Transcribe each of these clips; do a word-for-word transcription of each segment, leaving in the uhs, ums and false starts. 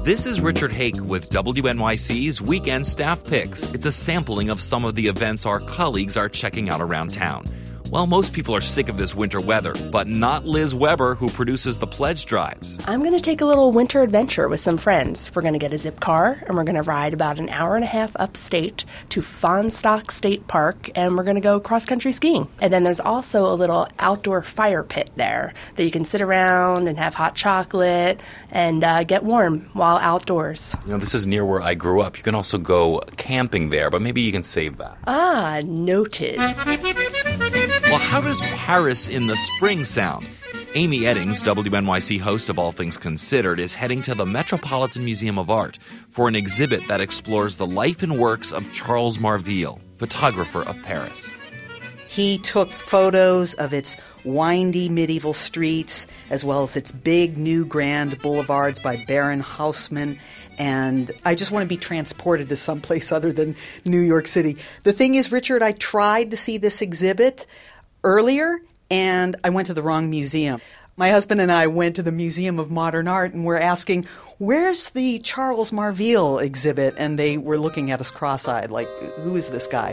This is Richard Hake with W N Y C's Weekend Staff Picks. It's a sampling of some of the events our colleagues are checking out around town. Well, most people are sick of this winter weather, but not Liz Weber, who produces the pledge drives. I'm going to take a little winter adventure with some friends. We're going to get a zip car, and we're going to ride about an hour and a half upstate to Fahnestock State Park, and we're going to go cross-country skiing. And then there's also a little outdoor fire pit there that you can sit around and have hot chocolate and uh, get warm while outdoors. You know, this is near where I grew up. You can also go camping there, but maybe you can save that. Ah, noted. Well, how does Paris in the spring sound? Amy Eddings, W N Y C host of All Things Considered, is heading to the Metropolitan Museum of Art for an exhibit that explores the life and works of Charles Marville, photographer of Paris. He took photos of its windy medieval streets, as well as its big, new, grand boulevards by Baron Haussmann. And I just want to be transported to someplace other than New York City. The thing is, Richard, I tried to see this exhibit earlier, and I went to the wrong museum. My husband and I went to the Museum of Modern Art, and we're asking, where's the Charles Marville exhibit? And they were looking at us cross-eyed, like, who is this guy?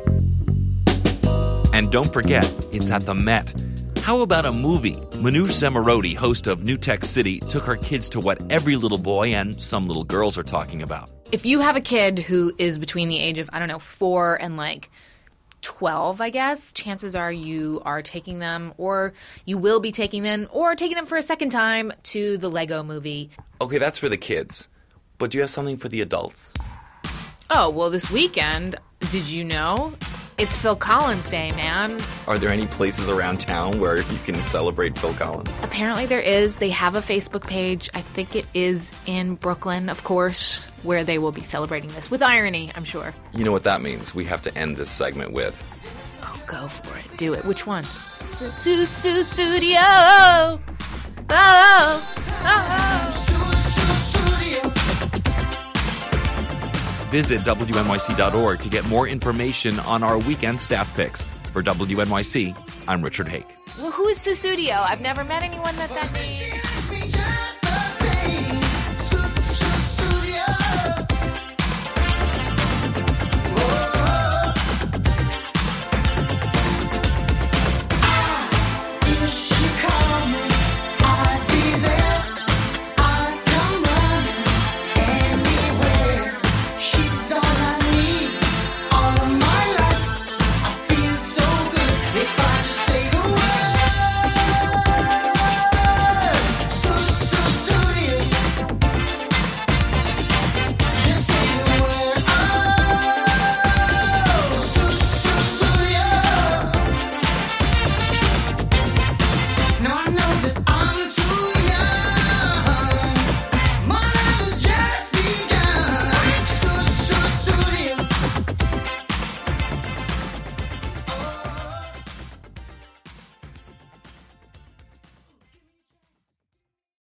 And don't forget, it's at the Met. How about a movie? Manoush Zomorodi, host of New Tech City, took her kids to what every little boy and some little girls are talking about. If you have a kid who is between the age of, I don't know, four and like twelve, I guess, chances are you are taking them, or you will be taking them, or taking them for a second time to the Lego Movie. Okay, that's for the kids. But do you have something for the adults? Oh, well, this weekend, did you know? It's Phil Collins Day, man. Are there any places around town where you can celebrate Phil Collins? Apparently there is. They have a Facebook page. I think it is in Brooklyn, of course, where they will be celebrating this. With irony, I'm sure. You know what that means. We have to end this segment with... Oh, go for it. Do it. Which one? Su Su Su Studio. Oh, oh, oh. Visit W N Y C dot org to get more information on our weekend staff picks. For W N Y C, I'm Richard Hake. Well, who is Sussudio? I've never met anyone that that name.